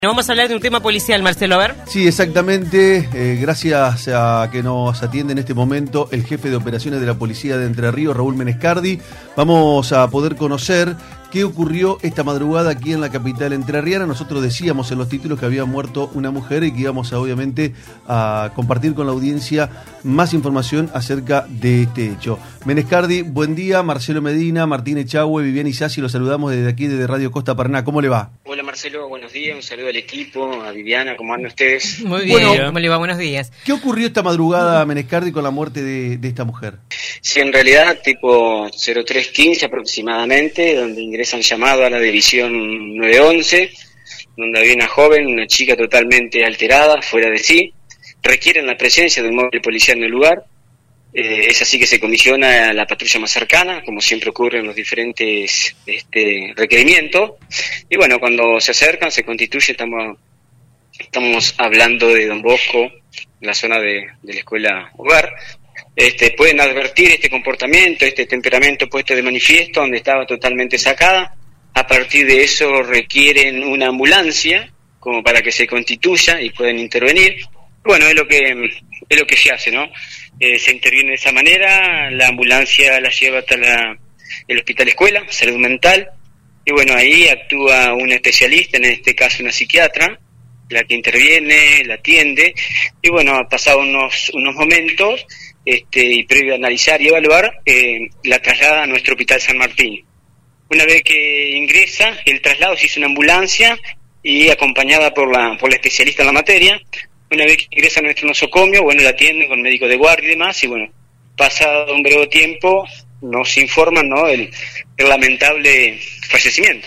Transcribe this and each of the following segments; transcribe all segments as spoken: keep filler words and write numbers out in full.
Vamos a hablar de un tema policial, Marcelo, a ver. Sí, exactamente. Eh, gracias a que nos atiende en este momento el jefe de operaciones de la Policía de Entre Ríos, Raúl Menescardi. Vamos a poder conocer qué ocurrió esta madrugada aquí en la capital entrerriana. Nosotros decíamos en los títulos que había muerto una mujer y que íbamos a, obviamente, a compartir con la audiencia más información acerca de este hecho. Menescardi, buen día. Marcelo Medina, Martín Echagüe, Viviana Isasi, los saludamos desde aquí, desde Radio Costa Paraná. ¿Cómo le va? Hola Marcelo, buenos días, un saludo al equipo, a Viviana, ¿cómo andan ustedes? Muy bien, bueno, ¿cómo le va? Buenos días. ¿Qué ocurrió esta madrugada, Menescardi, con la muerte de, de esta mujer? Sí, en realidad tipo cero tres quince aproximadamente, donde ingresan llamado a la división nueve once, donde había una joven, una chica totalmente alterada, fuera de sí, requieren la presencia de un móvil policial en el lugar. Eh, es así que se comisiona la patrulla más cercana, como siempre ocurre en los diferentes este, requerimientos. Y bueno, cuando se acercan, se constituye, estamos, estamos hablando de Don Bosco, la zona de, de la escuela hogar. Este, pueden advertir este comportamiento, este temperamento puesto de manifiesto, donde estaba totalmente sacada. A partir de eso requieren una ambulancia, como para que se constituya y puedan intervenir. Bueno, es lo que, es lo que se hace, ¿no? Eh, se interviene de esa manera, la ambulancia la lleva hasta la, el hospital escuela, salud mental, y bueno, ahí actúa un especialista, en este caso una psiquiatra, la que interviene, la atiende, y bueno, ha pasado unos, unos momentos, este, y previo a analizar y evaluar, eh, la traslada a nuestro hospital San Martín. Una vez que ingresa, el traslado se hizo en ambulancia y acompañada por la, por la especialista en la materia. Una vez que ingresa a nuestro nosocomio, bueno, la atienden con médico de guardia y demás, y bueno, pasado un breve tiempo, nos informan, ¿no?, el, el lamentable fallecimiento.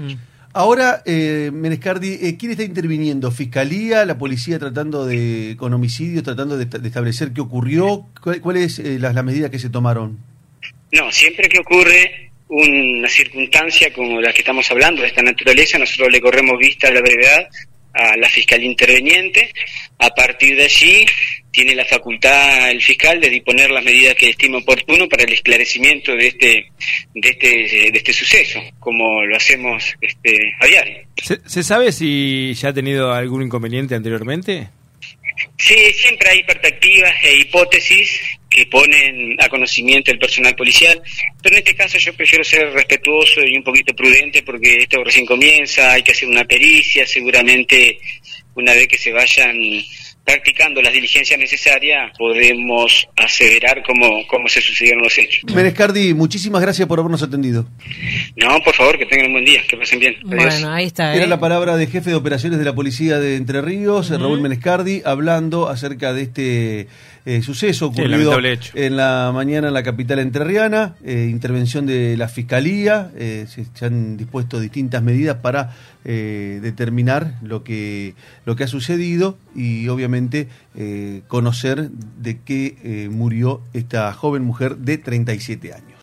Ahora, eh, Menescardi, eh, ¿quién está interviniendo? ¿Fiscalía, la policía tratando de, con homicidio, tratando de, de establecer qué ocurrió? ¿Cuáles son eh, las, las medidas que se tomaron? No, siempre que ocurre una circunstancia como la que estamos hablando, de esta naturaleza, nosotros le corremos vista a la brevedad a la fiscalía interveniente. A partir de allí tiene la facultad el fiscal de disponer las medidas que estime oportuno para el esclarecimiento de este de este de este suceso, como lo hacemos este a diario. ¿Se, ¿Se sabe si ya ha tenido algún inconveniente anteriormente? Sí, siempre hay perspectivas e hipótesis que ponen a conocimiento el personal policial, pero en este caso yo prefiero ser respetuoso y un poquito prudente porque esto recién comienza, hay que hacer una pericia, seguramente una vez que se vayan practicando las diligencias necesarias podemos aseverar cómo, cómo se sucedieron los hechos. Menescardi, muchísimas gracias por habernos atendido. No, por favor, que tengan un buen día, que pasen bien. Adiós. Bueno, ahí está. ¿eh? Era la palabra de jefe de operaciones de la Policía de Entre Ríos, uh-huh. Raúl Menescardi, hablando acerca de este eh, suceso ocurrido sí, en la mañana en la capital entrerriana, eh, intervención de la Fiscalía, eh, se, se han dispuesto distintas medidas para eh, determinar lo que, lo que ha sucedido y obviamente eh, conocer de qué eh, murió esta joven mujer de treinta y siete años.